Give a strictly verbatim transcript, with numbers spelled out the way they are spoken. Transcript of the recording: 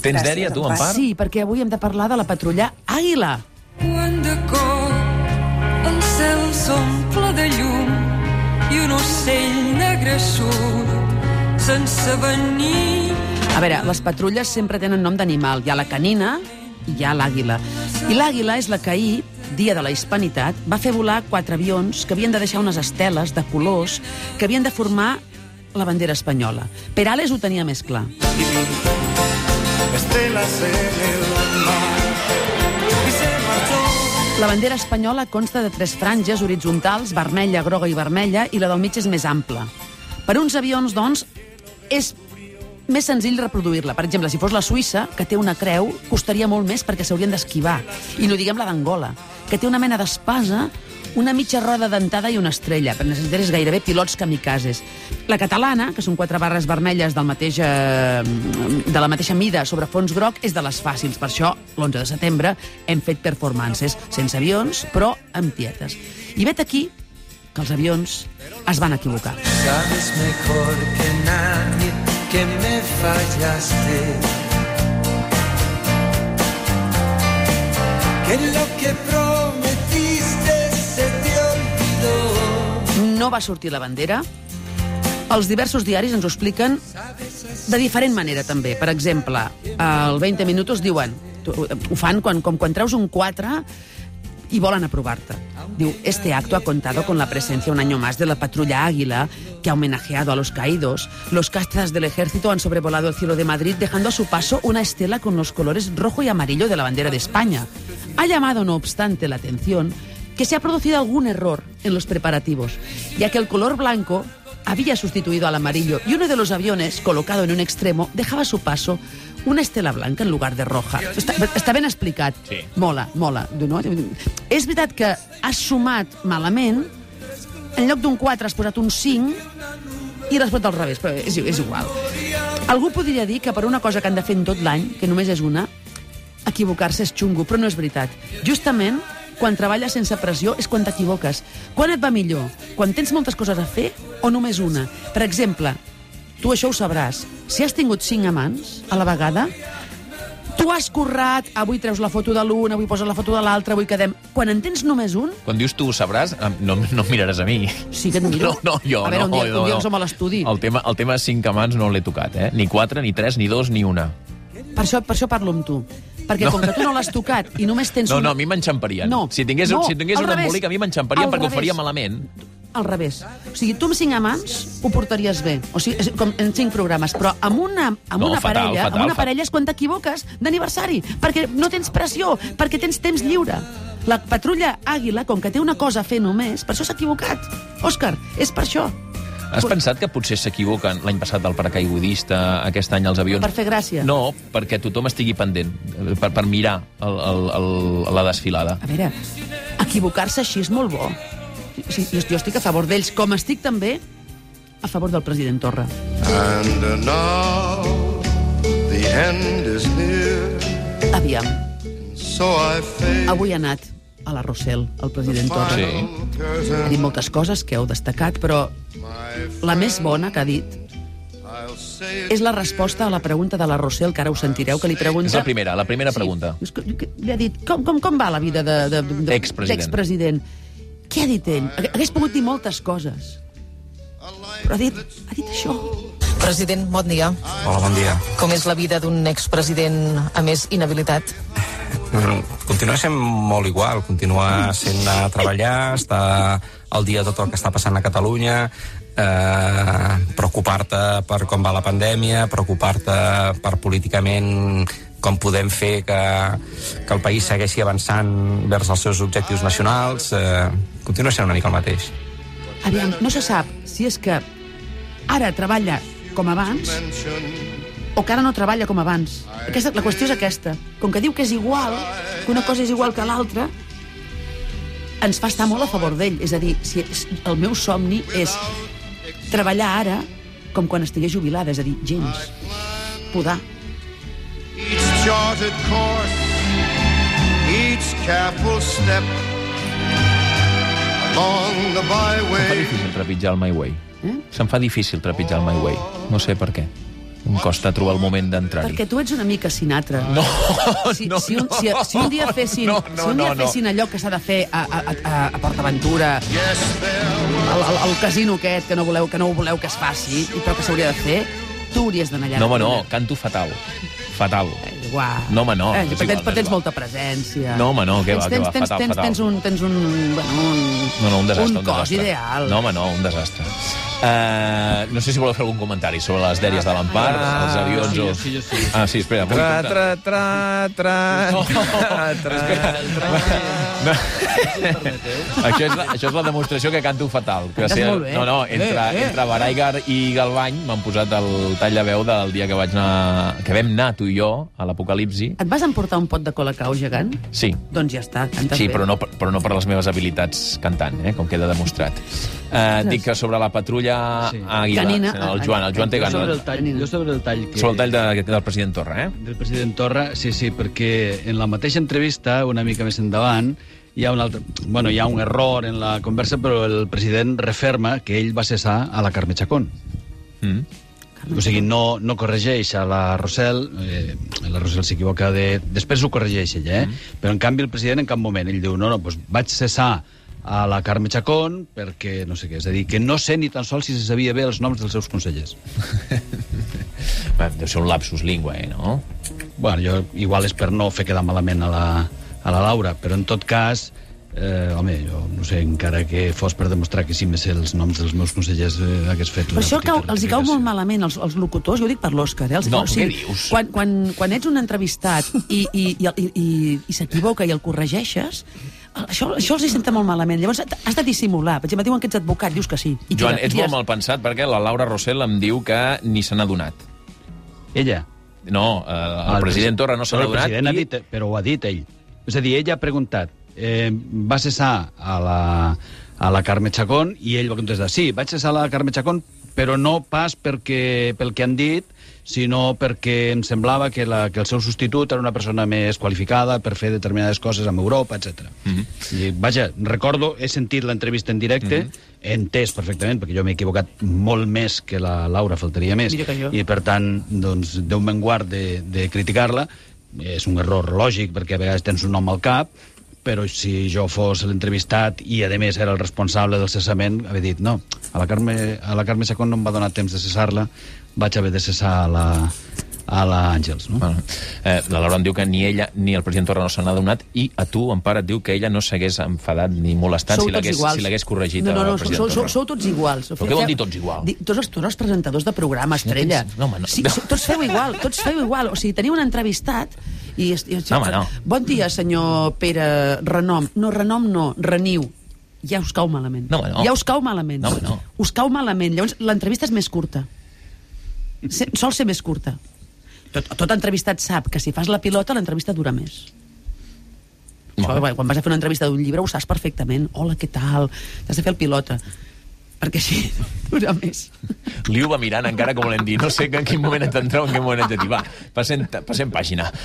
Tens dèria, tu, Empar? Sí, perquè avui hem de parlar de la patrulla Àguila. Quan de cop el cel s'omple de llum i un ocell negre surt sense venir. A veure, les patrulles sempre tenen nom d'animal. Hi ha la canina i hi ha l'àguila. I l'àguila és la que ahir, dia de la Hispanitat, va fer volar quatre avions que havien de deixar unes esteles de colors que havien de formar la bandera espanyola. Perales ho tenia més clar. La bandera espanyola consta de tres franges horitzontals, vermella, groga i vermella, i la del mig és més ampla. Per uns avions, doncs, és més senzill reproduir-la. Per exemple, si fos la Suïssa, que té una creu, costaria molt més perquè s'haurien d'esquivar. I no diguem la d'Angola, que té una mena d'espasa, una mitja roda dentada i una estrella, per necessitaris gairebé pilots kamikazes. La catalana, que són quatre barres vermelles del mateix, eh, de la mateixa mida sobre fons groc, és de les fàcils. Per això, l'onze de setembre, hem fet performances, sense avions, però amb tietes. I vet aquí que els avions es van equivocar. Sabes mejor que nadie que me fallaste, que lo que prometiste se te olvidó. No va sortir la bandera. Els diversos diaris ens ho expliquen de diferent manera, també. Per exemple, al veinte minutos diuen, ho fan quan, com quan treus un quatre y volen aprobar-te. Diu, este acto ha contado con la presencia un año más de la patrulla Águila, que ha homenajeado a los caídos. Los castras del ejército han sobrevolado el cielo de Madrid, dejando a su paso una estela con los colores rojo y amarillo de la bandera de España. Ha llamado, no obstante, la atención que se ha producido algún error en los preparativos, ya que el color blanco había sustituido al amarillo y uno de los aviones, colocado en un extremo, dejaba a su paso una estela blanca en lugar de roja. Està, està ben explicat. Sí. Mola, mola. No? És veritat que has sumat malament, en lloc d'un quatre has posat un cinc i l'has posat al revés, però és, és igual. Algú podria dir que per una cosa que han de fer en tot l'any, que només és una, equivocar-se és xungo, però no és veritat. Justament, quan treballes sense pressió és quan t'equivoques. Quan et va millor? Quan tens moltes coses a fer o només una? Per exemple, tu això ho sabràs. Si has tingut cinc amants a la vegada, tu has currat, avui treus la foto de l'un, avui poses la foto de l'altre, avui quedem... Quan en tens només un... Quan dius tu ho sabràs, no, no em miraràs a mi. Sí que et miro. No, no, jo a veure, no. un dia, no, un dia no. som a l'estudi. El tema, el tema cinc amants no l'he tocat, eh? Ni quatre, ni tres, ni dos, ni una. Per això, per això parlo amb tu. Perquè No. com que tu no l'has tocat i només tens No, un... no, a mi m'enxamparien. No, Si tingués, no, si tingués al un revés. embolic, a mi m'enxamparien Al perquè ho revés. faria malament. Al revés. O sigui, tu amb cinc amants ho portaries bé. O sigui, és com en cinc programes. Però amb una, amb No, una fatal, parella, fatal, amb una fatal. parella és quan t'equivoques d'aniversari. Perquè no tens pressió, perquè tens temps lliure. La patrulla Àguila, com que té una cosa a fer només, per això s'ha equivocat. Òscar, és per això. Has pensat que potser s'equivoquen l'any passat el paracaigudista, aquest any els avions? Per fer gràcia. No, perquè tothom estigui pendent, per, per mirar el, el, el, la desfilada. A veure, equivocar-se així és molt bo. Sí, jo, jo estic a favor d'ells, com estic també a favor del president Torra. And now the end is near, Aviam, so I face avui ha anat a la Rossell, el president Torra. Sí. Ha dit moltes coses que heu destacat, però la més bona que ha dit I'll say és la resposta a la pregunta de la Rossell, que ara us sentireu, que li pregunta... És la primera, la primera pregunta. Sí. Li ha dit, com, com, com va la vida de, de, de, Expresident. d'expresident? Què ha dit ell? Hagués pogut dir moltes coses, però ha dit, ha dit això. President, bon dia. Hola, bon dia. Com és la vida d'un expresident, a més, inhabilitat? Mm, Continua sent molt igual, continua sent a treballar, estar al dia de tot el que està passant a Catalunya, eh, preocupar-te per com va la pandèmia, preocupar-te per políticament com podem fer que, que el país segueixi avançant vers els seus objectius nacionals. Eh, continua sent una mica el mateix. Aviam, no se sap si és que ara treballa com abans o que ara no treballa com abans. Aquesta, la qüestió és aquesta. Com que diu que és igual, que una cosa és igual que l'altra, ens fa estar molt a favor d'ell. És a dir, si el meu somni és treballar ara com quan estigués jubilada, és a dir, gens. Podar. each charted course, each careful step along the Se'm fa byway. difícil trepitjar el My Way. Eh? Se'm fa difícil trepitjar el My Way. No sé per què. Em costa trobar el moment d'entrar-hi. Perquè tu ets una mica Sinatra. No, si, no, si un, no. Si, si un dia fessin, No, no, si un dia no, no. fessin allò que s'ha de fer a, a, a, a PortAventura, al, al, al casino aquest que no voleu que no voleu que es faci, però que s'hauria de fer, tu hauries d'anar allà. No, home, no, canto fatal. Fatal. Eh, igual. No, home, no. Eh, És però tens, igual, però és tens igual. molta presència. No, home, no, què va, què tens, va, tens, fatal, tens, fatal. Tens un, tens un, bueno, un, No, no, un desastre. un cos desastre. ideal. No, home, no, un desastre. Uh, no sé si voleu fer algun comentari sobre les dèries de l'Empar, Ah, els avions sí, o... sí, jo sí. Ah, sí, espera. vull Tra, comptar. tra, tra, tra, No, tra, tra, No. això, és la, això és la demostració que canto fatal. Que va Cantes ser, molt bé. no, no, entre, Eh, eh. entre Baraigar i Galvany m'han posat el tall de veu del dia que vaig anar, que vam anar tu i jo a l'Apocalipsi. Et vas emportar un pot de colacao gegant? Sí, Doncs ja està, cantes sí, bé. però no, però no per les meves habilitats cantant, eh, com queda demostrat. Eh, dic que sobre la patrulla Sí. Àguila, Canina. el Joan, el Joan té Jo sobre ganes. el tall, jo sobre el tall que... Sobre el tall de, del president Torra, eh? del president Torra, sí, sí, perquè en la mateixa entrevista, una mica més endavant, hi ha un altre, bueno, hi ha un error en la conversa, però el president referma que ell va cessar a la Carme Chacón. Mm. O sigui, no, no corregeix a la Rossell, eh, la Rossell s'equivoca de... Després ho corregeix ella, eh? Mm. Però en canvi el president en cap moment, ell diu, no, no, doncs vaig cessar a la Carme Chacón perquè no sé què, és a dir, que no sé ni tan sols si se sabia bé els noms dels seus consellers. Bé, deu ser un lapsus lingua, eh, no? Bueno, jo igual és per no fer quedar malament a la, a la Laura, però en tot cas, eh, home, jo no sé, encara que fos per demostrar que sí me sé els noms dels meus consellers, eh, hagués fet Però una això petita cau, els hi cau rectificació. molt malament, els, els locutors, jo ho dic per l'Òscar, eh? Els No, cau- què dius? Quan, quan, quan ets un entrevistat i, i, i, i, i, i s'equivoca i el corregeixes, això, això els hi senta molt malament. Llavors has de dissimular. Per exemple, diuen que ets advocat, dius que sí. I Joan, tires- ets i tires- molt mal pensat perquè la Laura Rossell em diu que ni se n'ha donat. Ella? No, eh, el president Torra no se Però n'ha el donat. president ha i- dit, però ho ha dit ell. És a dir, ella ha preguntat, eh, va cessar a la, a la Carme Chacón, i ell va contestar, sí, vaig cessar a la Carme Chacón, però no pas perquè, pel que han dit, sinó perquè em semblava que, la, que el seu substitut era una persona més qualificada per fer determinades coses amb Europa, etcètera. Mhm. I, vaja, recordo, he sentit l'entrevista en directe, Mhm. he entès perfectament, perquè jo m'he equivocat molt més que la Laura, faltaria més, Millor que jo. i per tant, doncs, Déu me'n guard de, de criticar-la. És un error lògic, perquè a vegades tens un nom al cap, però si jo fos l'entrevistat i, a més, era el responsable del cessament, havia dit, no, a la Carme, a la Carme Chacón no em va donar temps de cessar-la, vaig haver de cessar a la, a la Àngels, no? Bueno, eh, la Laura em diu que ni ella ni el president Torra no se n'ha donat, i a tu, Empar, et diu que ella no s'hagués enfadat ni molestat Sou si tots l'hagués iguals. si l'hagués corregit no, no, no, al president sou, sou, Torra. sou tots iguals. Però què vol dir tots igual? Di, tots, els, tots els presentadors de programa, Estrella. tens- no, home, no. Sí, so- tots feu igual, tots feu igual. O sigui, teniu un entrevistat i... i No, home, no. Bon dia, senyor Pere Renom. No, Renom no, Reniu. Ja us cau malament. No, home, no. Ja us cau malament. No, home, no. Us cau malament. Llavors, l'entrevista és més curta. Se, sol ser més curta. Tot, tot entrevistat sap que si fas la pilota, l'entrevista dura més. Això, quan vas a fer una entrevista d'un llibre ho saps perfectament. Hola, què tal? T'has de fer el pilota. Perquè així dura més. Liu va mirant encara com volem dir, no sé en quin moment entendreu, en quin moment et dir, va, passem, passem pàgina.